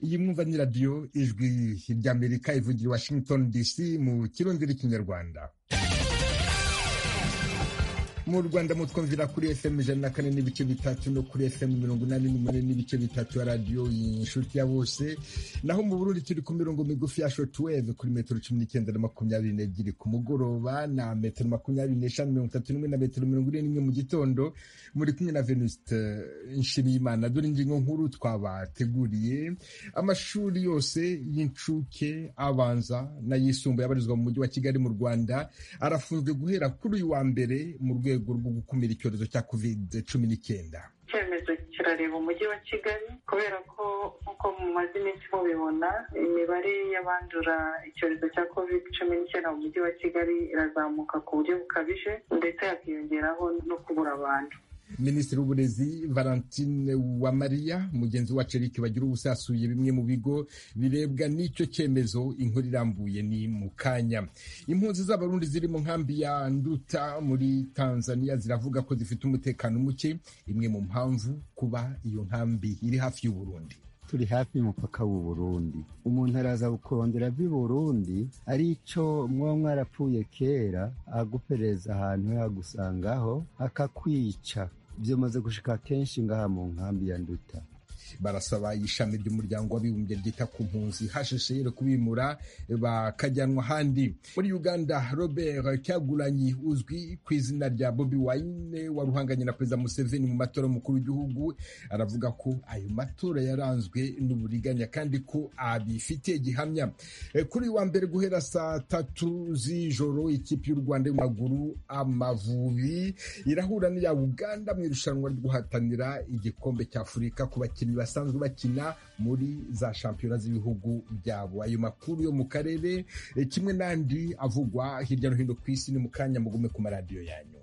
iyi mwumva ni radiyo ijwi ry'Amerika ivugira Washington DC mu kirundi n'ikinyarwanda. Mu Rwanda mutwumvira kuri FM 104 n'ibice bitatu no kuri FM 88 n'ibice bitatu ya radio Inshuti ya Bose, naho mu Burundi turi ku mirongo migufi ya shortwave kuri metero 19 na 22 ku mugoroba na metero 25 na metero 41 mu gitondo. Muri kumwe na Venuste Nshimiyimana. Dore ingingo nkuru twabateguriye. Amashuri yose y'incuke, abanza n'ayisumbuye abarizwa mu mujyi wa Kigali mu Rwanda arafunzwe guhera kuri uyu wa mbere mu rwego rwo gukumira icyorezo cya COVID-19. Icyemezo kirareba umujyi wa Kigali kubera ko nk'uko mumaze iminsi mubibona imibare y'abandura icyorezo cya COVID-19 mu mujyi wa Kigali irazamuka ku buryo bukabije ndetse hakiyongeraho no kubura abantu. Minisitiri w'Uburezi Valentine Uwamariya mugenzi wa Eric Bagiruwubusa yasuye bimwe mu bigo birebwa n'icyo cyemezo. Inkuru irambuye ni mu kanya. Impunzi z'Abarundi ziri mu nkambi ya Nduta muri Tanzania ziravuga ko zifite umutekano muke, imwe mu mpamvu kuba iyo nkambi iri hafi y'u Burundi. Turi hafi y'umupaka w'u Burundi, umuntu araza gukorondera by'i Burundi arico mwarapfuye kera agupereza ahantu yagusangaho akakwica. Byamaze gushika kenshi ngaha mu nkambi ya Nduta. Barasaba ishami ry'umuryango w'abibumbye ryita ku mpunzi HCR kubimura bakajyanwa ahandi. Muri Uganda, Robert Kyagulanyi uzwi ku izina rya Bobi Wine waruhanganye na Perezida Museveni mu matora y'umukuru w'igihugu aravuga ko ayo matora yaranzwe n'uburiganya kandi ko abifitiye gihamya. Kuri wa mbere guhera saa 3 z'ijoro ikipe y'u Rwanda y'amaguru Amavubi irahura n'iya Uganda mu irushanwa ryo guhatanira igikombe cya Afurika ku bakinnyi basanzwe bakina muri za shampiyona z'ibihugu byabo. Ayo makuru yo mu karere kimwe n'andi avugwa hirya no hino ku isi ni mu kanya, mugume ku maradiyo yanyu.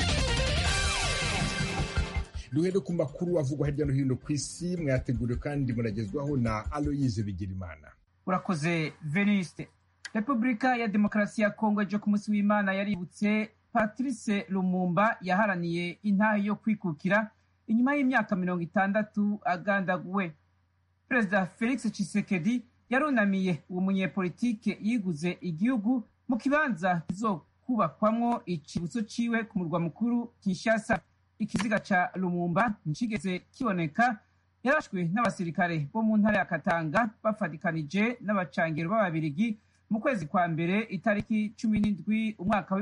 Duhere ku makuru avugwa hirya no hino ku isi, mwateguriwe kandi muragezwaho na Aloyize Bigirimana. Urakoze Veniste. Repubulika ya Demokarasi ya Kongo ejo ku munsi w'Imana yaributse Patrice Lumumba yaharaniye intahe yo kwikukira inyuma y'imyaka 60 agandaguwe. Perezida Felix Tshisekedi yarunamiye uwo munyepolitike yiguze igihugu mu kibanza kizokubakwamwo icibutso ciwe ku murwa mukuru Kinshasa. Ikiziga ca Lumumba nticigeze kiboneka, yarashwe n'abasirikare bo mu ntara ya Katanga bafatikanije n'abacangero b'Ababirigi mu kwezi kwa mbere itariki 17 umwaka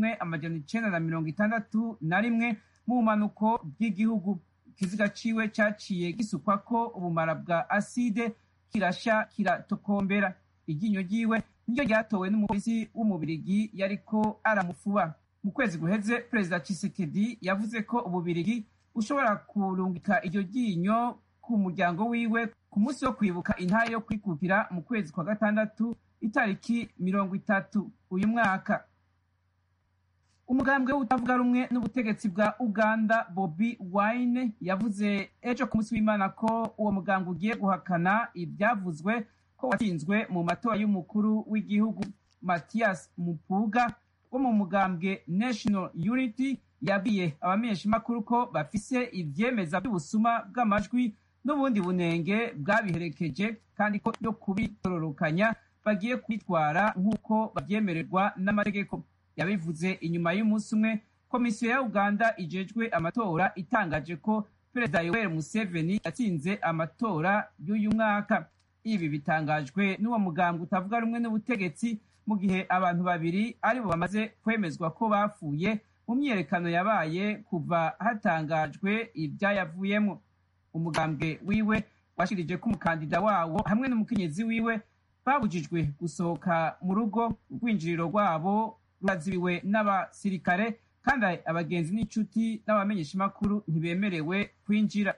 w'1961 mu bumanuko bw'igihugu. Ikiziga ciwe caciye gisukwa ko ubumara bwa aside kirasha kiratokombera. Iryinyo ryiwe niryo ryatowe n'umupolisi w'umubirigi yariko aramufuba. Mu kwezi guheze Perezida Tshisekedi yavuze ko Ububirigi ushobora kurungika iryo ryinyo ku muryango wiwe ku munsi wo kwibuka intahe yo kwikukira mu kwezi kwa gatandatu itariki 30 uyu mwaka. Umugambwe utavuga rumwe n'ubutegetsi bwa Uganda Bobi Wine yavuze ejo ku munsi w'Imana ko uwo mugambwe ugiye guhakana ibyavuzwe ko watsinzwe mu matora y'umukuru w'igihugu. Mathias Mupuga wo mu mugambwe National Unity yabwiye abamenyeshamakuru ko bafise ivyemeza by'ubusuma bw'amajwi n'ubundi bunenge bwabiherekeje kandi ko yo kubitororokanya bagiye kwitwara nk'uko babyemererwa n'amategeko. Yabivuze inyuma y'umunsi umwe komisiyo ya Uganda ijejwe amatora itangaje ko Perezida Yoweri Museveni yatsinze amatora y'uyu mwaka. Ibi bitangajwe n'uwo mugambwe utavuga rumwe n'ubutegetsi mu gihe abantu babiri aribo bamaze kwemezwa ko bapfuye mu myiyerekano yabaye kuva hatangajwe ibyayavuyemo. Umugambwe wiwe washirije ko umukandida wawo hamwe n'umukenyezi wiwe babujijwe gusohoka mu rugo, urwinjiriro rwabo rurazibiwe n'abasirikare kandi abagenzi n'inshuti n'abamenyeshamakuru ntibemerewe kwinjira.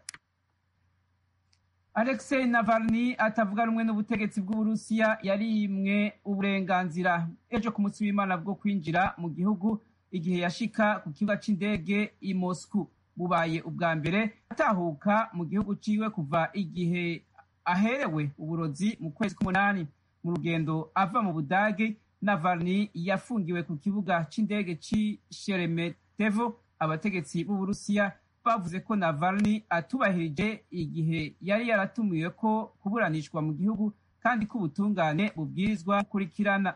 Alexei Navalny atavuga rumwe n'ubutegetsi bw'Uburusiya yarimwe uburenganzira ejo ku munsi w'Imana bwo kwinjira mu gihugu igihe yashika ku kibuga c'indege i Moscow. Bubaye ubwa mbere atahuka mu gihugu ciwe kuva igihe aherewe uburozi mu kwezi k'umunani. Mu rugendo ava mu Budage, Navalny yafungiwe ku kibuga c'indege c'i Sheremetyevo. Abategetsi b'Uburusiya bavuze ko Navalny atubahirije igihe yari yaratumiwe ko kuburanishwa mu gihugu kandi ko ubutungane bubwirizwa gukurikirana.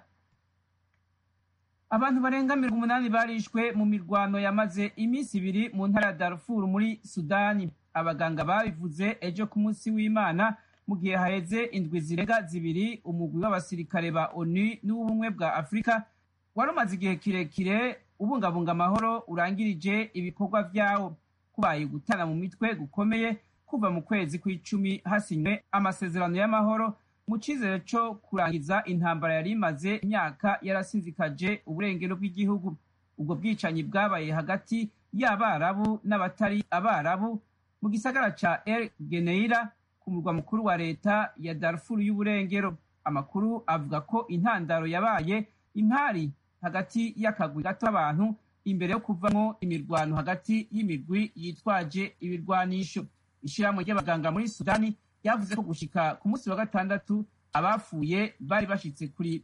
Abantu barenga 800 barishwe mu mirwano yamaze iminsi 2 mu ntara ya Darfur muri Sudani. Abaganga babivuze ejo ku munsi w'Imana mu gihe haheze indwi zirenga 2 umugwi w'abasirikare ba ONU n'ubumwe bwa Afrika warumaze igihe kirekire ubungabunga amahoro urangirije ibikorwa vyawo. Kubaye gutana mu mitwe gukomeye kuva mu kwezi kw'icumi hasinywe amasezerano y'amahoro mu cizere co kurangiza intambara yari imaze imyaka yarasinzikaje uburengero bw'igihugu. Ubwo bwicanyi bwabaye hagati y'Abarabu n'abatari Abarabu mu gisagara ca El Geneira ku murwa mukuru wa leta ya Darfur y'uburengero. Amakuru avuga ko intandaro yabaye impari hagati y'akagwi gato abantu imbere yo kuvamwo imirwano hagati y'imigwi yitwaje ibirwanisho. Ishirahamwe ry'abaganga muri Sudani yavuze ko gushika ku munsi wa gatandatu abafuye bari bashitse kuri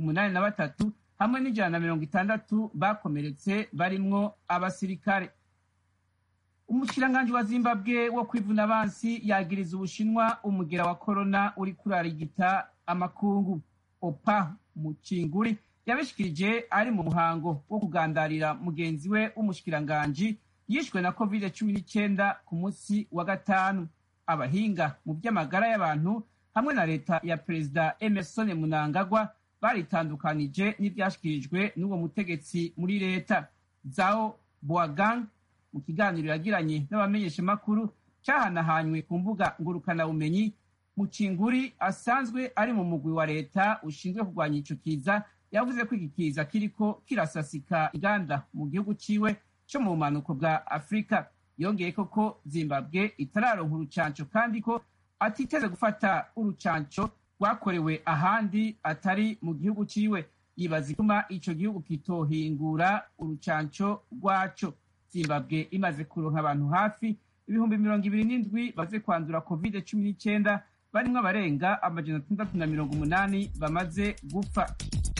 83 hamwe n'160 bakomeretse barimwo abasirikare. Umushikiranganji wa Zimbabwe wo kwivuna abansi yagiriza Ubushinwa umugera wa corona uri kurarigita amakungu. Opa Muchinguri yabishikirije ari mu muhango wo kugandarira mugenzi we w'umushikiranganji yishwe na COVID-19 ku munsi wa gatanu. Abahinga mu by'amagara y'abantu hamwe na leta ya Perezida Emmerson Mnangagwa baritandukanije n'ibyashikirijwe n'uwo mutegetsi muri leta. Zhao Boagang mu kiganiro yagiranye n'abamenyeshamakuru cyahanahanywe ku mbuga ngurukanabumenyi, Muchinguri asanzwe ari mu mugwi wa leta ushinzwe kurwanya ico kiza yavuze ko iki kiza kiriko kirasasika inganda mu gihugu ciwe cyo mu bumanuko bwa Afrika. Yongeye ko Zimbabwe itararonka urucanco kandi ko atiteze gufata urucanco rwakorewe ahandi atari mu gihugu ciwe. Yibaza ituma ico gihugu kitohingura urucanco rwaco. Zimbabwe imaze kuronka abantu hafi 27,000 baze kwandura COVID-19 barimwo abarenga 680 bamaze gupfa.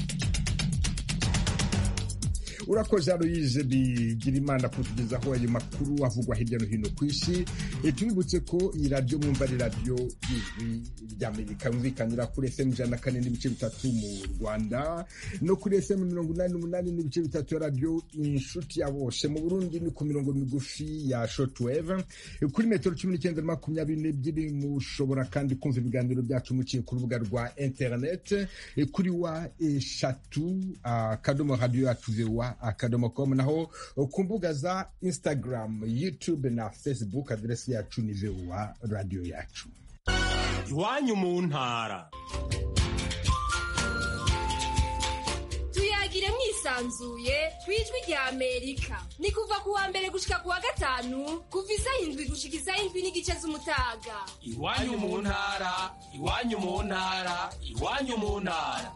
Urakoze Aloyize Bigirimana kutugezaho ayo makuru avugwa hirya no hino ku isi. Tubibutse ko iyi radio mwumva ari radio y'Ijwi ry'Amerika yumvikanira kuri FM 104.3 mu Rwanda no kuri FM 88.3 ya radio Inshuti ya Bose. Mu Burundi ni ku mirongo migufi ya shortwave kuri metero 1922. Mushobora kandi kumva ibiganiro byacu muciye ku rubuga rwa internet kuri wa eshatu akadomo radio yacu VOA.com, naho ku mbuga za Instagram, YouTube na Facebook adresi yacu ni VOA radio yacu. Iwanyu mu ntara. Tuyagire mwisanzuye kwijwi rya Amerika. Ni kuva ku wa mbere gushika ku wa gatanu kuva isaha 7 gushika isaha 7:30 z'umutaga. Iwanyu mu ntara, iwanyu mu ntara, iwanyu mu ntara.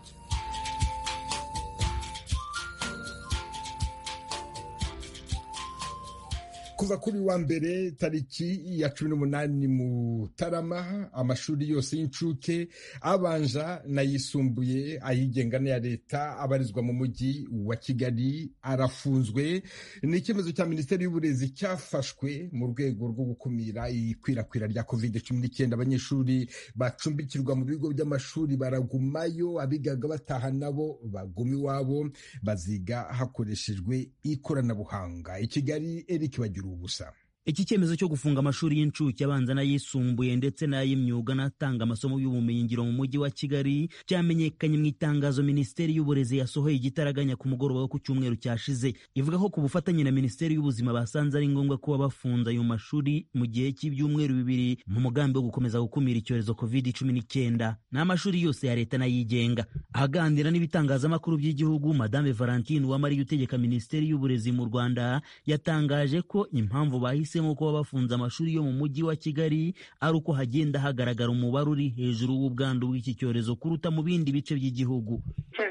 Kuva kuri wa mbere tariki ya 18 Mutarama, amashuri yose y'incuke abanja n'ayisumbuye ayigenga ya leta abarizwa mu mujyi wa Kigali arafunzwe. Ni icyemezo cya Minisiteri y'Uburezi cyafashwe mu rwego rwo gukumira ikwirakwira rya COVID-19. Abanyeshuri bacumbikirwa mu bigo by'amashuri baragumayo, abigaga bataha nabo baguma iwabo, baziga hakoreshejwe ikoranabuhanga. I Kigali, Eric Bagira ubusa. Iki cyemezo cyo gufunga amashuri y'incuke abanza n'ayisumbuye ndetse n'ay'imyuga n'atanga amasomo y'ubumenyi ngiro mu mujyi wa Kigali cyamenyekanye mu itangazo Minisiteri y'Uburezi yasohoye igitaraganya ku mugoroba wo ku cyumweru cyashize. Ivuga ko ku bufatanye na Minisiteri y'Ubuzima basanze ari ngombwa kuba bafunze ayo mashuri mu gihe cy'ibyumweru 2 mu mugambi wo gukomeza gukumira icyorezo COVID-19. N'amashuri yose ya leta n'ayigenga. Aganira n'ibitangazamakuru by'igihugu, Madame Valentine Uwamariya utegeka Minisiteri y'Uburezi mu Rwanda yatangaje ko impamvu bahise mu kuba bafunze amashuri yo mu mujyi wa Kigali ari uko hagenda hagaragara umubare uri hejuru w'ubwandu bw'iki cyorezo kuruta mu bindi bice by'igihugu. Icyemezo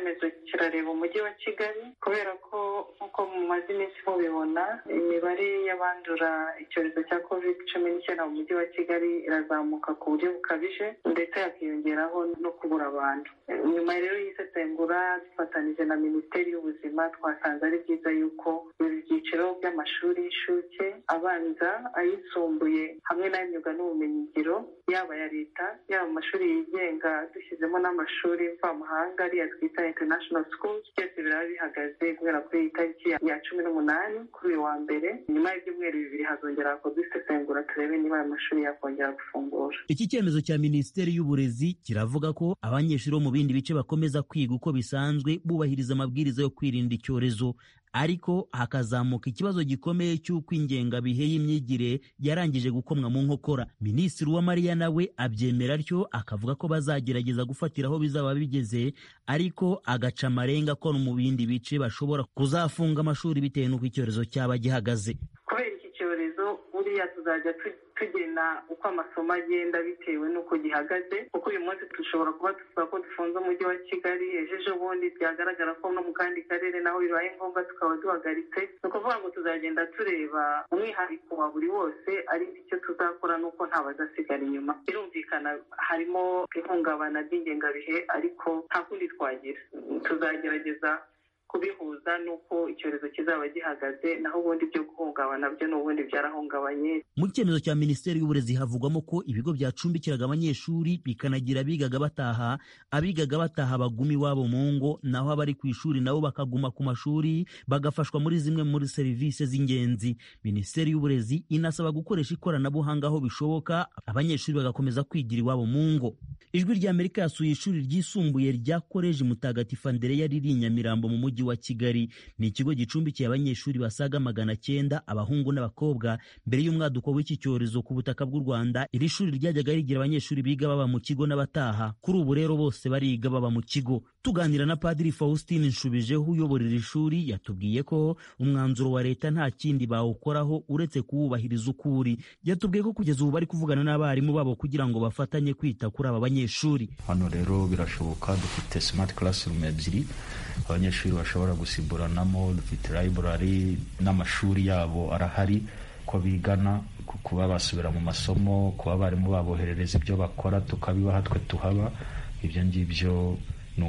kirareba umujyi wa Kigali kubera ko nk'uko mumaze iminsi mubibona imibare y'abandura icyorezo cya COVID-19 mu mujyi wa Kigali irazamuka ku buryo bukabije ndetse hakiyongeraho no kubura abantu. Nyuma rero y'isesengura dufatanije na Minisiteri y'Ubuzima twasanze ari byiza yuko ibi byiciro by'amashuri y'incuke, abanza, ayisumbuye hamwe n'ay'imyuga n'ubumenyingiro yaba ya leta yaba mu mashuri yigenga dushyizemo n'amashuri mvamahanga ariya twita international schools byose biraba bihagaze guhera kuri iyi tariki ya 18 kuri uyu wa mbere. Nyuma y'ibyumweru 2 hazongera hakorwa isesengura turebe niba aya mashuri yakongera gufungura. Iki cyemezo cya Minisiteri y'Uburezi kiravuga ko abanyeshuri bo mu bindi bice bakomeza kwiga uko bisanzwe bubahiriza amabwiriza yo kwirinda icyorezo, ariko hakazamuka ikibazo gikomeye cy'uko ingengabihe y'imyigire yarangije gukomwa mu nkokora. Minisitiri Uwamariya nawe abyemera atyo, akavuga ko bazagerageza gufatira aho bizaba bigeze, ariko agaca amarenga ko no mu bindi bice bashobora kuzafunga amashuri bitewe n'uko icyorezo cyaba gihagaze. Kubera iki cyorezo buriya tuzajya tugena uko amasomo agenda bitewe n'uko gihagaze, kuko uyu munsi dushobora kuba tuvuga ko dufunze umujyi wa Kigali, ejo bundi byagaragara ko no mu kandi karere naho bibaye ngombwa tukaba duhagaritse. Ni ukuvuga ngo tuzagenda tureba umwihariko wa buri wose, ari icyo tuzakora nuko nta bazasigara inyuma. Birumvikana harimo ihungabana ry'ingengabihe ariko nta kundi twagira, tuzagerageza kubihuza nuko icyorezo kizaba gihagaze, naho ubundi byo guhungabana byo n'ubundi byarahungabanye. Mu cyemezo cya Minisiteri y'Uburezi havugwamo ko ibigo byacumbikiraga abanyeshuri bikanagira abigaga bataha baguma iwabo mu ngo, naho abari ku ishuri nabo bakaguma ku mashuri bagafashwa muri zimwe muri serivisi z'ingenzi. Minisiteri y'Uburezi inasaba gukoresha ikoranabuhanga aho bishoboka, abanyeshuri bagakomeza kwigira iwabo mu ngo. Ijwi rya Amerika yasuye ishuri ryisumbuye rya Koleji Mutagatifu Andereya riri i Nyamirambo mu mujyi wa Kigali. Ni ikigo gicumbikiye abanyeshuri basaga 900 abahungu n'abakobwa mbere y'umwaduko w'iki cyorezo ku butaka bw'u Rwanda. Iri shuri ryajyaga rigira abanyeshuri biga baba mu kigo n'abataha, kuri ubu rero bose bariga baba mu kigo. Tuganira na Padiri Faustin Nshubijeho uyobora iri shuri, yatubwiye ko umwanzuro wa leta nta kindi bawukoraho uretse kuwubahiriza ukuri. Yatubwiye ko kugeza ubu bari kuvugana n'abarimu babo kugira ngo bafatanye kwita kuri aba banyeshuri. Hano rero birashoboka, dufite smart classroom ebyiri abanyeshuri bashobora gusimburanamo, dufite library n'amashuri yabo arahari ko bigana, kuba basubira mu masomo, kuba abarimu baboherereza ibyo bakora tukabibaha twe tuhaba. Ibyo ngibyo ni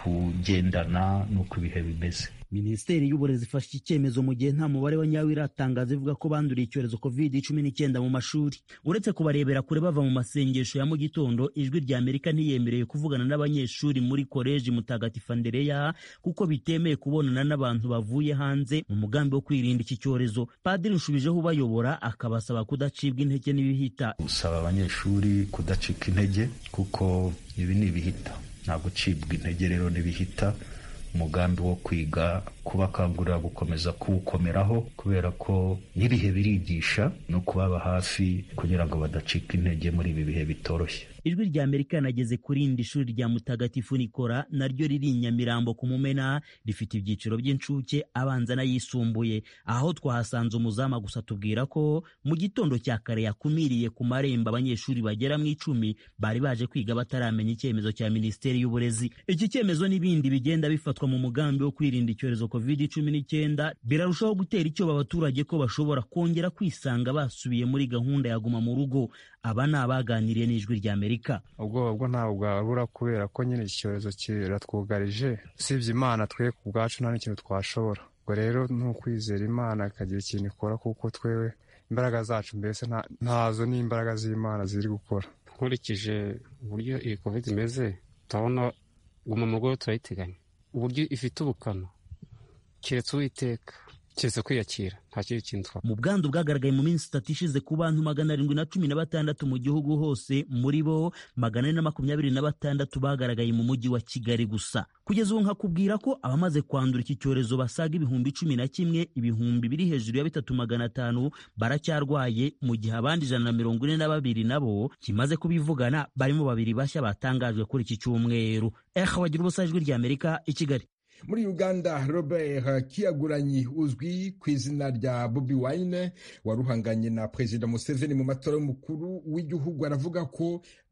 ukugendana n'uko ibihe bimeze. Minisiteri y'Uburezi ifashe icyemezo mu gihe nta mubare wa nyawo iratangaza ivuga ko banduriye icyorezo COVID-19 mu mashuri. Uretse kubarebera kure bava mu masengesho ya mu gitondo, Ijwi rya Amerika ntiyemereye kuvugana n'abanyeshuri muri Koleji Mutagatifu Andereya kuko bitemeye kubonana n'abantu bavuye hanze mu mugambi wo kwirinda iki cyorezo. Padiri Nshubijeho ubayobora akabasaba kudacibwa intege n'ibihita. Usaba abanyeshuri kudacika intege kuko ibi ni ibihita, nta gucibwa intege rero n'ibihita. Umugambi wo kwiga kubakangurira gukomeza kuwukomeraho kubera ko n'ibihe birigisha no kubaba hafi kugira ngo badacika intege muri ibi bihe bitoroshye. Ijwi rya Amerika nageze kuri indi shuri rya Mutagatifu Nikora naryo riri i Nyamirambo ku Mumena, rifite ibyiciro by'incuke, abanza n'ayisumbuye. Aho twahasanze umuzama gusa tubwira ko mu gitondo cya kare yakumiriye ku marembo abanyeshuri bagera mu 10 bari baje kwiga bataramenya icyemezo cya Minisiteri y'Uburezi. Iki cyemezo n'ibindi bigenda bifatwa mu mugambi wo kwirinda icyorezo COVID-19 birarushaho gutera icyoba abaturage ko bashobora kongera kwisanga basubiye muri gahunda ya guma mu rugo. Aba ni abaganiriye n'Ijwi rya Amerika. Ubwoba bwo ntabwo bwabura kubera ko nyine icyorezo kiratwugarije, usibye Imana twe ku bwacu nta n'ikintu twashobora. Ubwo rero ni ukwizera Imana ikagira ikintu ikora, kuko twewe imbaraga zacu mbese ntazo, n'imbaraga z'Imana ziri gukora. Nkurikije uburyo iyi COVID imeze, turabona guma mu rugo turayiteganya. Uburyo ifite ubukana keretse Uwiteka, keretse kwiyakira, nta kindi kintu twa. Mu bwandu bwagaragaye mu minsi 3 ishize ku bantu 716 mu gihugu hose, muri bo 426 bagaragaye mu mujyi wa Kigali gusa. Kugeza ubu nkakubwira ko abamaze kwandura iki cyorezo basaga 11,000, ibihumbi biri hejuru ya 3500 baracyarwaye, mu gihe abandi 142 nabo kimaze kubivugana, barimo 2 bashya batangajwe kuri iki cyumweru. Bagira ubusa, Ijwi rya Amerika i Kigali. Muri Uganda, Robert Kyagulanyi uzwi ku izina rya Bobi Wine waruhanganye na Perezida Museveni mu matora y'umukuru w'igihugu aravuga ko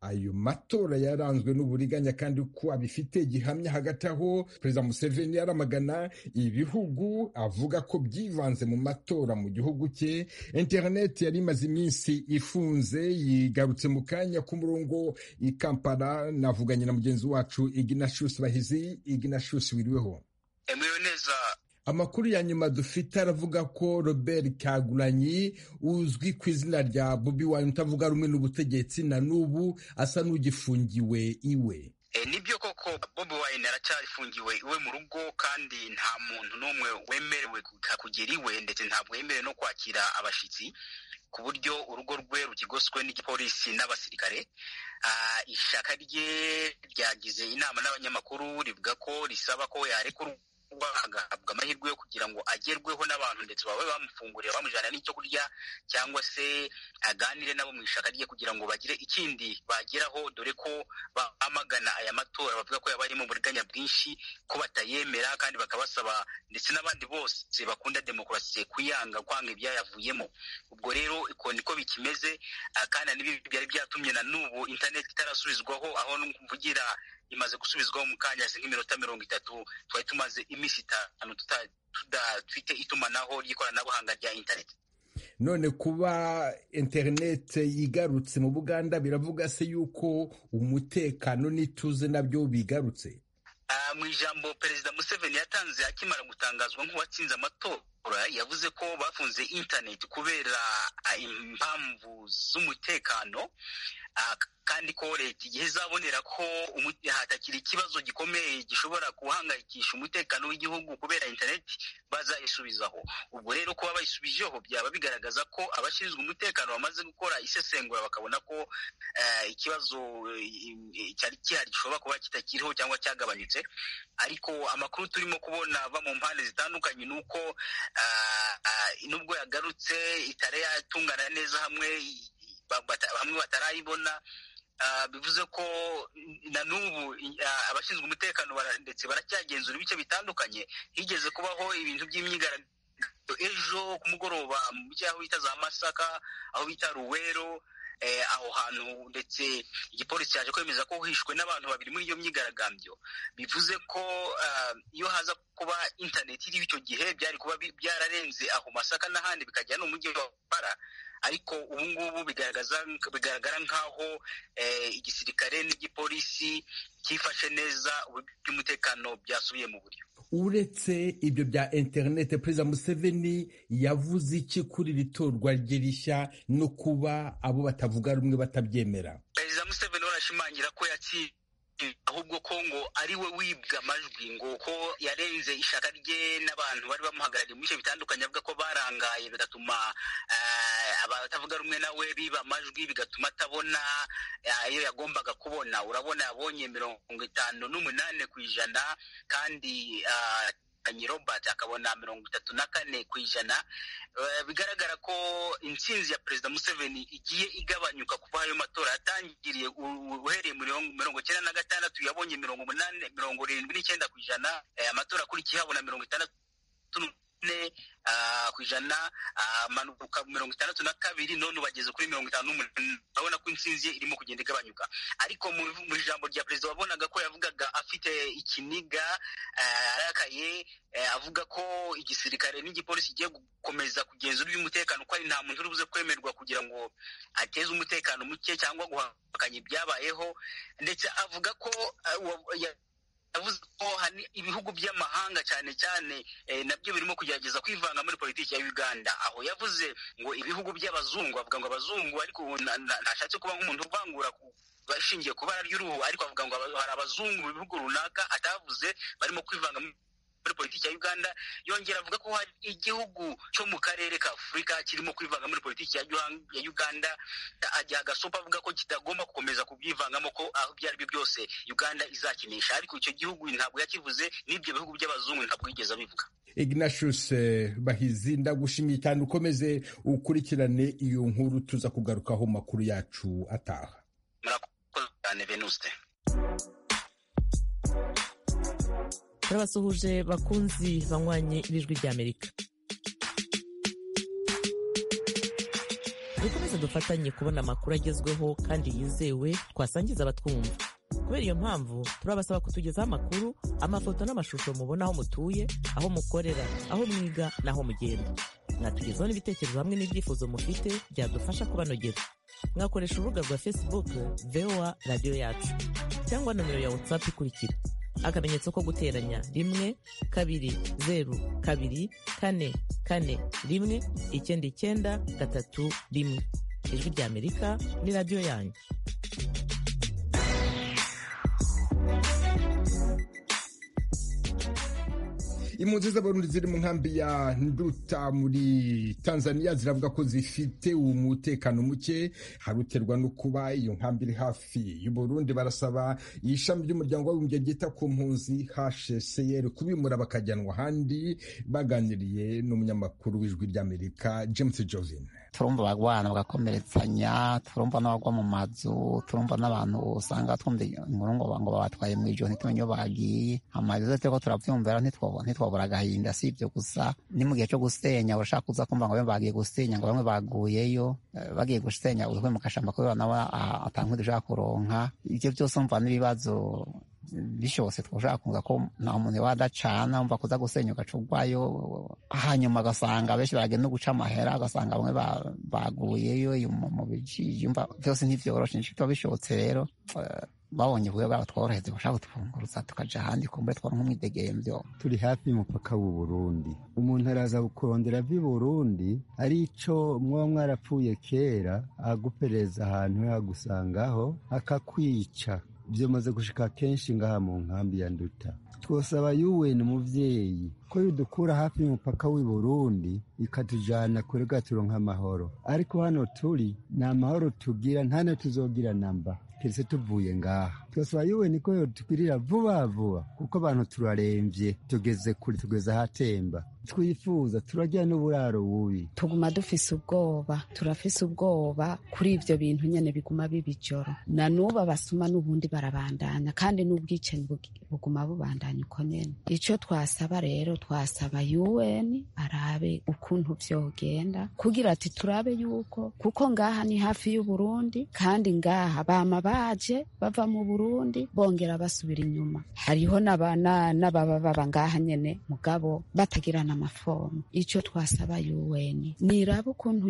ayo matora yaranzwe n'uburiganya kandi ko abifite gihamya. Hagati aho Perezida Museveni yaramagana ibihugu avuga ko byivanze mu matora mu gihugu cye. Internet yari imaze iminsi ifunze yigarutse mu kanya ku murongo i Kampala. Navuganye na mugenzi wacu Ignatius Bahizi. Ignatius, wiriweho? neza. Amakuru ya nyuma dufite aravuga ko Robert Kyagulanyi uzwi ku izina rya Bobi Wine utavuga rumwe n'ubutegetsi na n'ubu asa n'ugifungiwe iwe. Nibyo koko Bobi Wine aracyarifungiwe iwe mu rugo, kandi nta muntu n'umwe wemerewe kugera iwe, ndetse ntabwo yemerewe no kwakira abashitsi, ku buryo urugo rwe rukigoswe n'igipolisi n'abasirikare. Ishaka rye ryagize inama n'abanyamakuru rivuga ko risaba ko yarekurwa agahabwa amahirwe yo kugira ngo agerweho n'abantu, ndetse babe bamufungurira bamujyana n'icyo kurya, cyangwa se aganire nabo mu ishaka rye kugira ngo bagire ikindi bageraho, dore ko bamagana aya matora, bavuga ko yaba ari mu buriganya bwinshi, ko batayemera, kandi bakabasaba ndetse n'abandi bose bakunda demokarasi kwanga ibyayavuyemo. Ubwo rero iko niko bikimeze, kandi n'ibi byari byatumye na n'ubu internet itarasubizwaho, aho mvugira imaze gusubizwaho mu kanya nk'iminota 30. Twari tumaze iminsi 5 tudafite itumanaho ry'ikoranabuhanga rya internet. None kuba internet yigarutse mu Buganda biravuga se yuko umutekano n'ituze nabyo bigarutse? Mu ijambo Perezida Museveni yatanze akimara gutangazwa nk'uwatsinze amatora, yavuze ko bafunze internet kubera impamvu z'umutekano, kandi ko leta igihe izabonera ko hatakiri ikibazo gikomeye gishobora guhangayikisha umutekano w'igihugu kubera internet bazayisubizaho. Ubwo rero kuba bayisubijeho byaba bigaragaza ko abashinzwe umutekano bamaze gukora isesengura, bakabona ko ikibazo cyari gihari gishobora kuba kitakiriho cyangwa cyagabanyutse. Ariko amakuru turimo kubona ava mu mpande zitandukanye nuko nubwo yagarutse itare yatungana neza, hamwe batarayibona, bivuze ko na n'ubu abashinzwe umutekano ndetse baracyagenzura ibice bitandukanye. Higeze kubaho ibintu by'imyigaragambyo ejo ku mugoroba mu cyaho bita za Masaka, aho bita Ruwero. Aho hantu ndetse igipolisi cyaje kwemeza ko hishwe n'abantu 2 muri iyo myigaragambyo. Bivuze ko iyo haza kuba internet iri icyo gihe byari kuba byararenze aho Masaka n'ahandi bikajya no mujyi wa Kampala. Ariko ubu ngubu bigaragara nkaho igisirikare n'igipolisi cyifashe neza, by'umutekano byasubiye mu buryo. Uretse ibyo bya internet, Perezida Museveni yavuze iki kuri ritorwa rye rishya no kuba abo batavuga rumwe batabyemera? Perezida Museveni arashimangira ko ahubwo ko ngo ari we wibwa amajwi, ngo ko yarenze ishaka rye n'abantu bari bamuhagarariye mu bice bitandukanye, avuga ko barangaye bigatuma abatavuga rumwe nawe biba amajwi, bigatuma atabona iyo yagombaga kubona. Urabona yabonye 58%, kandi Robert akabona 34%. Bigaragara ko intsinzi ya Perezida Museveni igiye igabanyuka kuva ayo matora yatangiriye. Uhereye muri 96 yabonye 79%, amatora akurikiye habona 64%, amanuka 62, none bageze kuri 55. Urabona ko intsinzi irimo kugenda igabanyuka. Ariko mu ijambo rya Perezida wabonaga ko yavugaga afite ikiniga, arakaye, avuga ko igisirikare n'igipolisi kigiye gukomeza kugenzura iby'umutekano, ko ari nta muntu uri buze kwemerwa kugira ngo ateze umutekano muke cyangwa guhakanya ibyabayeho. Ndetse avuga ko yavuze ko ibihugu by'amahanga cyane cyane nabyo birimo kugerageza kwivanga muri politiki ya Uganda. Aho yavuze ngo ibihugu by'abazungu, avuga ngo abazungu, ariko ntashatse kuba nk'umuntu uvangura bashingiye ku bara ry'uruhu, ariko avuga ngo hari abazungu mu bihugu runaka atavuze barimo kwivanga muri politiki ya Uganda. Yongera avuga ko hari igihugu cyo mu karere ka Afurika kirimo kwivanga muri politiki ya Uganda. Ajya agasopa avuga ko kitagomba gukomeza kubyivangamo, ko aho byari byo byose Uganda izakinisha. Ariko icyo gihugu ntabwo yakivuze, n'ibyo bihugu by'abazungu ntabwo yigeze abivuga. Ignatius Bahizi, ndagushimiye cyane, ukomeze ukurikirane iyo nkuru, tuza kugarukaho makuru yacu ataha. Murakoze cyane Venuste. Turabasuhuje bakunzi banywanye b'Ijwi ry'Amerika. maze dufatanye kubona amakuru agezweho kandi yizewe twasangiza abatwumva. Kubera iyo mpamvu turabasaba kutugezaho amakuru, amafoto n'amashusho mubona aho mutuye, aho mukorera, aho mwiga n'aho mugenda. Mwatugezaho n'ibitekerezo hamwe n'ibyifuzo mufite byadufasha kubanogera. Mwakoresha urubuga rwa Facebook VOA Radio Yacu cyangwa nomero ya WhatsApp ikurikira: akamenyetso ko guteranya 1 2 2 4 4 1 9 9 3 1. Ijwi rya Amerika ni radio yanyu. Impunzi z'Abarundi ziri mu nkambi ya Nduta muri Tanzania ziravuga ko zifite umutekano muke haruterwa no kuba iyo nkambi iri hafi y'Uburundi. Barasaba ishami ry'umuryango w'abibumbye ryita ku mpunzi HCR kubimura bakajyanwa ahandi. Baganiriye n'umunyamakuru w'Ijwi ry'Amerika James Jovin. Turumva bagwana bagakomeretsanya, turumva n'abagwa mu mazu, turumva n'abantu usanga twumva inkuru ngo babatwaye mu ijoro ntitumenye iyo bagiye. Amazi turiko turavyumvira ntitwabura agahinda. Si ibyo gusa, ni mu gihe cyo gusenya urashaka kuza kumva ngo bagiye gusenya, ngo bamwe baguyeyo bagiye gusenya uvuye mu kashamba kubera nawe atankwe dushaka kuronka. Ivyo byose umva n'ibibazo bishobose twashaka kuza ko nta muntu wadacana umva kuza gusenya ugacugwayo, hanyuma agasanga benshi bagenda guca amahera, agasanga bamwe baguyeyo mu bijiji. Umva byose ntivyoroshe, nshito bishobotse. Rero babonye bwe baratworoheze bashaka kutufunguruza tukaja ahandi kumbe twari nk'umwidegemvyo. Turi hafi y'umupaka w'u Burundi, umuntu araza kurondera vi Burundi arico mwo mwarapfuye kera agupereza ahantu yagusangaho akakwica. Vyamaze gushika kenshi ngaha mu nkambi ya Nduta. Twosaba UN umuvyeyi ko yudukura hafi y'umupaka w'i Burundi ikatujana kure gaturonka amahoro. Ariko hano turi na mahoro tugira ntane tuzogira namba kiretse tuvuye ngaha. Twosaba UN ko yotukwirira vuba vuba kuko abantu turaremvye, tugeze kuri tugeze ahatemba. Twifuza turajya n'uburaro bubi, tuguma dufise ubwoba, turafise ubwoba kuri ivyo bintu nyene biguma bibijoro. Na nuba basuma n'ubundi barabandanya kandi n'ubwicanyi buguma bubandanya uko nyene. Ico twasaba rero, twasaba UN arabe ukuntu vyogenda kugira ati turabe yuko kuko ngaha ni hafi y'u Burundi kandi ngaha bama baje bava mu Burundi bongera basubira inyuma. Hariho n'ababa ngaha nyene mugabo batagirana amafomu. Ico twasaba UN niraba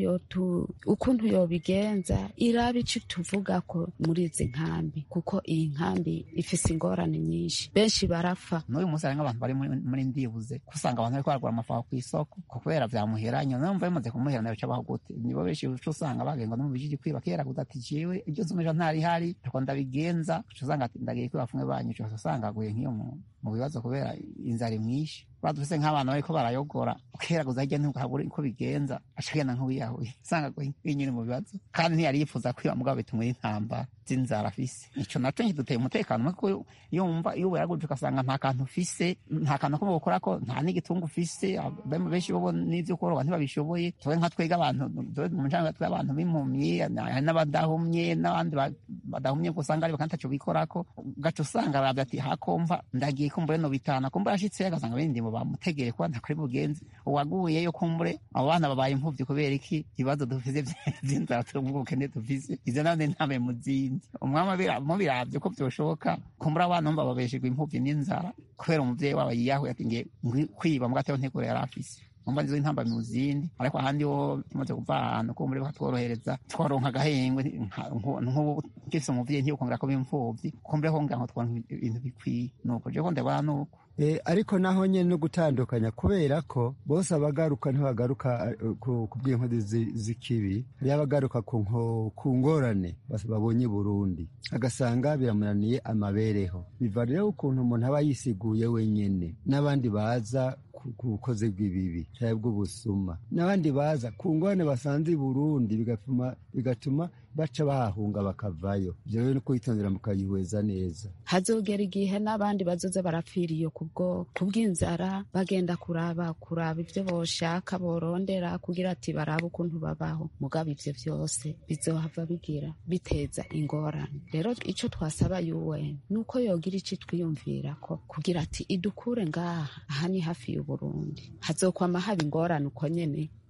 ukuntu yobigenza, iraba ico tuvuga ko muri izi nkambi kuko iyi nkambi ifise ingorane nyinshi, benshi barafa. N'uyu munsi hari nk'abantu bari muri ndibuze kusanga abantu bariko baragura amafaha kw'isoko kubera vyamuheranye. Numva bimaze kumuherana bica baho gute, nibo benshi usanga bagenda no mu bijiji kwiba kera gutati ciwe ibyo nzumeje ntari hari tuko ndabigenza, usanga ati ndagiye kwiba fumwe banyu, usanga aguye nk'iyo mu bibazo kubera inzara mwinshi. Badufise nk'abantu bariko barayogora kera guzajya ntukabura uko bigenza, ashagenda nk'uwiyahuye usanga aguye nyine mu bibazo kandi ntiyari yifuza kwiba mugabo bitumwe intamba zinzara afise. Ico naco nkiduteye umutekano kuko iyo wumva iyo weraguje ugasanga nta kantu ufise, nta kantu ko gukora ko nta n'igitungu ufise. Benshi bo n'ivyo koroba ntibabishoboye. Twe nka twega abantu mu njanga tw'abantu b'impumyi n'abadahumye n'abandi badahumye gusanga ari bakantaco bikorako, gaco usanga arabye ati hakomva ndagiye kumbure no bitana kumbure ashitse agasanga bindi mu bamutegeye kwa ntakuri bugenzi uwaguyeyo kumbure abo bana babaye impfuvyi kubera iki ibibazo dufise vy'inzara tw'ubukene dufise. Izo nande ntame muzindi umwama biravye ko vyoshoboka kumbura abana umva babeshejwe impfuvyi n'inzara kubera umuvyeyi wabo yiyahuye ati ngiye kwiba mu gateho nteguro yari afise. Umva nizo intamba mu zindi, ariko ahandi ho tumaze kuva ahantu ko muri bakatworohereza twaronka agahengwe nk'ubu gifise umuvyeyi ntiyokongera ko bimfuvyi kumbure ho ngaho twaronka ibintu bikwiye. Nuko je ko ndabana nuko ariko naho nyene no gutandukanya kubera ko bose abagaruka ntibagaruka ku bw'inkozi z'ikibi, yabagaruka ku ngorane babonye Burundi agasanga biramunaniye amabereho. Biva rero ukuntu umuntu aba yisiguye wenyene, n'abandi baza ku bukozi bw'ibibi cyangwa bw'ubusuma, n'abandi baza ku ngorane basanze i Burundi bigatuma baca bahahunga bakavayo. Ivyo rero nuko yitondera mukayihweza neza. Hazogera igihe n'abandi bazoza barapfiriye kubw'inzara bagenda kuraba ivyo boshaka borondera kugira ati baraba ukuntu babaho, mugabo ivyo vyose bizohava biteza ingorane. Rero ico twasaba UN nuko yogira ico twiyumvirako kugira ati idukure ngaha, aha ni hafi y'u Burundi, hazokwama haba ingorane uko nyene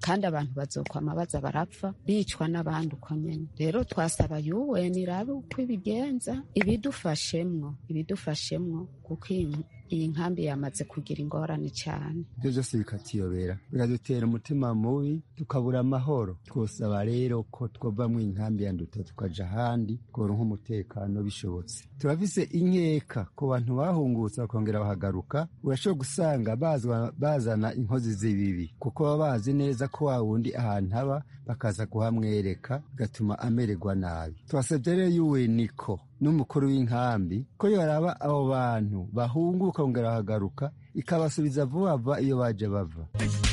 kandi abantu bazokwama baza barapfa bicwa n'abandi uko nyene. Rero twasaba UN irabe uko ibigenza ibidufashemwo kuko iyi nkambi yamaze kugira ingorane cyane. Ibyo byose bikatuyobera bikadutera umutima mubi tukabura amahoro. Twosaba rero ko twova mu inkambi ya Nduta tukaja ahandi tworonka umutekano bishobotse. Turafise inkeka ko bantu bahungutse bakongera bahagaruka, urashobora gusanga bazana inkozi z'ibibi kuko baba bazi neza ko wa wundi ahantu haba bakaza kuhamwereka bigatuma amererwa nabi. Twasabye rero UN ko n'umukuru w'inkambi ko yoraba abo bantu bahunguka kongera bahagaruka ikabasubiza vuba iyo baje bava.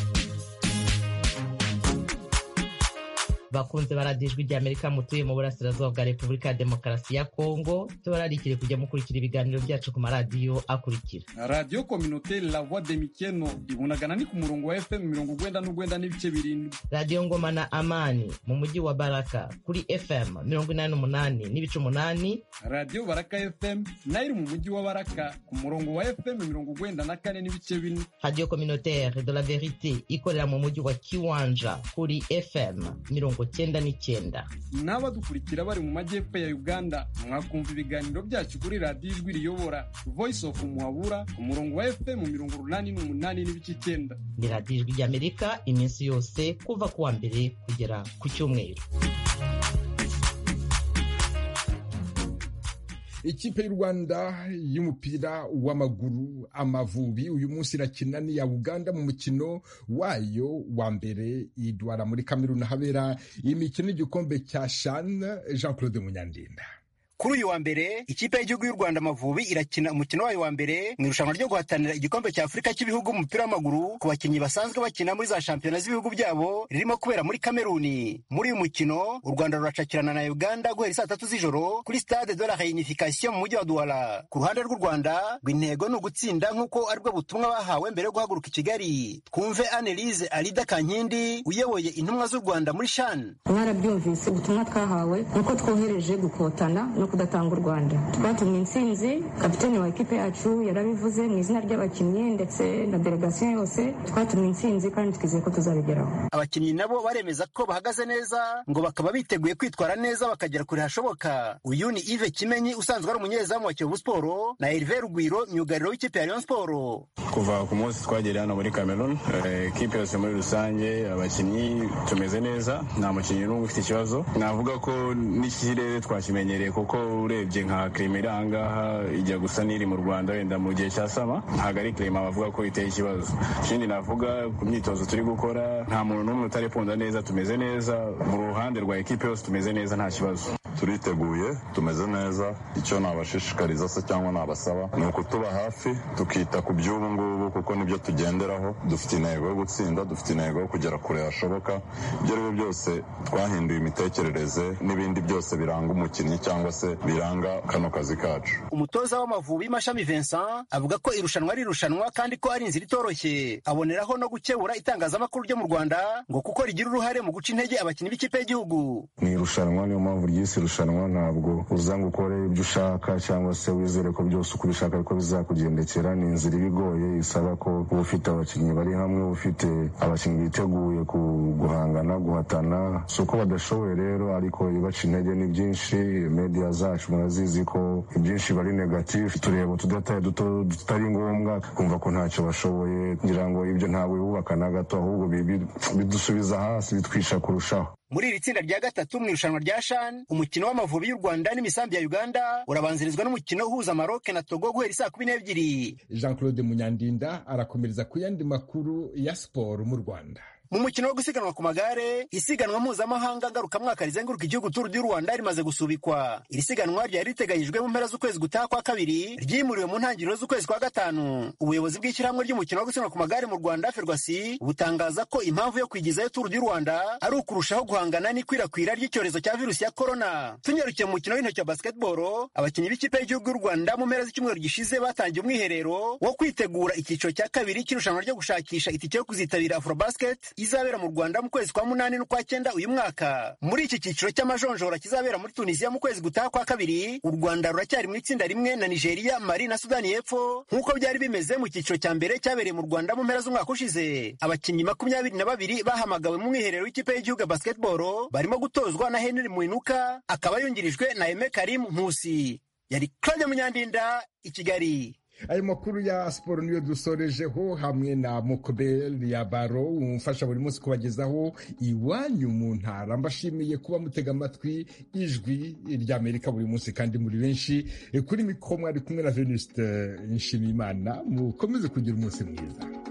bakunze baradijwe ry'Amerika mutuye mu burasirazuba bwa Repubulika ya Demokarasi ya Kongo, tubararikire kujya mukurikira ibiganiro byacu ku maradiyo akurikira: Radio Communautaire La Voix de Mikeno ibunagana ni ku murongo wa FM 99 n'ibice 7, Radio Ngoma na Amani mu mujyi wa Baraka kuri FM 88 n'ibice 8, Radio Baraka FM nayo mu mujyi wa Baraka ku murongo wa FM 94 n'ibice 4, Radio Communautaire de la Verite ikorera mu mujyi wa Kiwanja kuri FM 99. N'abadukurikira bari mu majyepfo ya Uganda mwakumva ibiganiro byacu kuri Radio Ijwi Riyobora Voice of Muhabura ku murongo wa FM 88 n'ibice 9. Ni Radio Ijwi ry'Amerika iminsi yose kuva kuwa mbere kugera ku cyumweru. Ikipe y'u Rwanda y'umupira w'amaguru Amavubi uyu munsi irakina n'iya Uganda mu mukino wayo wa mbere idwara muri Kamerun habera imikino y'igikombe cya CHAN. Jean-Claude Munyandinda. Kuri uyu wa mbere ikipe y'igihugu y'u Rwanda Amavubi irakina umukino wayo wa mbere mu irushanwa ryo guhatanira igikombe cya Afurika cy'ibihugu mu mupira w'amaguru ku bakinnyi basanzwe bakina muri za shampiyona z'ibihugu byabo ririmo kubera muri Kameruni. Muri uyu mukino u Rwanda ruracakirana na Uganda guhera saa 3 z'ijoro kuri Stade de la Réunification mu mujyi wa Douala. Ku ruhande rw'u Rwanda rw'intego ni ugutsinda nk'uko aribwo butumwa bahawe mbere yo guhaguruka i Kigali. Twumve Annelise Alida Kankindi uyoboye intumwa z'u Rwanda muri CHAN. Mwarabyumvise ubutumwa twahawe nuko twohereje gukotana no kudatanga u Rwanda. Twatumye intsinzi, kapiteni wa ekipe yacu yarabivuze mu izina ry'abakinnyi ndetse na delegation yose, twatumye intsinzi kandi twizeye ko tuzabigeraho. Abakinnyi nabo baremeza ko bahagaze neza ngo bakaba biteguye kwitwara neza bakagera kure hashoboka. Uyu ni Yves Kimenyi usanzwe ari umunyezamu wa Kiyovu Sport na Hervé Rugwiro myugariro w'ikipe ya Rayon Sport. Kuva ku munsi twagereye hano muri Cameroon, ekipe yose muri rusange abakinnyi tumeze neza, nta mukinnyi n'umwe ufite ikibazo. Navuga ko n'ikirere twakimenyereye kuko urebye nka klima iri ahangaha ijya gusa n'iri mu Rwanda wenda mu gihe cya sama, ntabwo ari klima bavuga ko iteye ikibazo. Ikindi navuga ku myitozo turi gukora nta muntu n'umwe utarepunda neza, tumeze neza mu ruhande rwa ekipe yose, tumeze neza nta kibazo. Turiteguye, tumeze neza. Icyo nabashishikariza se cyangwa nabasaba ni ukutuba hafi tukita ku by'ubu ngubu kuko nibyo tugenderaho. Dufite intego yo gutsinda, dufite intego yo kugera kure hashoboka. Ibyo rero byose twahinduye imitekerereze n'ibindi byose biranga umukinnyi cyangwa se biranga kano kazi kacu. Umutoza w'Amavubi Mashami Vincent avuga ko irushanwa ari irushanwa kandi ko ari inzira itoroshye. Aboneraho no gukebura itangazamakuru ryo mu Rwanda ngo kuko rigira uruhare mu guca intege abakinnyi b'ikipe y'igihugu. Ni irushanwa, niyo mpamvu ry'isi irushanwa. Ntabwo uza ngo ukore ibyo ushaka cyangwa se wizere ko byose uko ubishaka ariko bizakugendekera. Ni inzira ibigoye isaba ko uba ufite abakinnyi bari hamwe, ufite abakinnyi biteguye guhangana, guhatana. Si uko badashoboye rero, ariko ibaca intege ni byinshi. Media zacu murazizi ko ibyinshi bari negative, tureba tudataye duto tutari ngombwa kumva ko ntacyo bashoboye. Ngira ngo ibyo ntabwo bibubaka na gato, ahubwo bidusubiza hasi, bitwisha kurushaho. Muri iri tsinda rya gatatu mu irushanwa rya CHAN, umukino w'Amavubi y'u Rwanda n'imisambi ya Uganda urabanzirizwa n'umukino uhuza Maroc na Togo guhera saa 12. Jean-Claude Munyandinda arakomereza ku yandi makuru ya siporo mu Rwanda. Mu mukino wo gusiganwa ku magare, isiganwa mpuzamahanga ngarukamwaka rizenguruka igihugu Tour du Rwanda rimaze gusubikwa. Iri siganwa ryari riteganyijwe mu mpera z'ukwezi gutaha kwa kabiri, ryimuriwe mu ntangiriro z'ukwezi kwa gatanu. Ubuyobozi bw'ishyirahamwe ry'umukino wo gusiganwa ku magare mu Rwanda Ferwasi butangaza ko impamvu yo kwigizayo Tour du Rwanda ari ukurushaho guhangana n'ikwirakwira ry'icyorezo cya virusi ya corona. Tunyarukiye mu mukino w'intoki wa basketball, abakinnyi b'ikipe y'igihugu y'u Rwanda mu mpera z'icyumweru gishize batangiye umwiherero wo kwitegura icyiciro cya kabiri cy'irushanwa ryo gushakisha itike yo kuzitabira Afrobasket izabera mu Rwanda mu kwezi kwa 8 n'ukwa 9 uyu mwaka. Muri iki cyiciro cy'amajonjora kizabera muri Tunisia mu kwezi gutaha kwa 2, u Rwanda ruracyari mu itsinda rimwe na Nigeria, Mali na Sudani y'Epfo nk'uko byari bimeze mu cyiciro cya mbere cyabereye mu Rwanda mu mpera z'umwaka ushize. Abakinnyi 22 bahamagawe mu mwiherero w'ikipe y'igihugu basketball barimo gutozwa na Henry Muinuka, akaba yungirijwe na Aime Karim Nkusi. Yari Claude Munyandinda i Kigali. Ayo makuru ya siporo niyo dusorejeho hamwe na Mukobel ya Baro umfasha buri munsi kubagezaho iwanyu mu ntara. Mbashimiye kuba mutega amatwi ijwi ry'Amerika buri munsi kandi muri benshi. Kuri mikoro mwari kumwe na Venuste Nshimiyimana. Mukomeze kugira umunsi mwiza.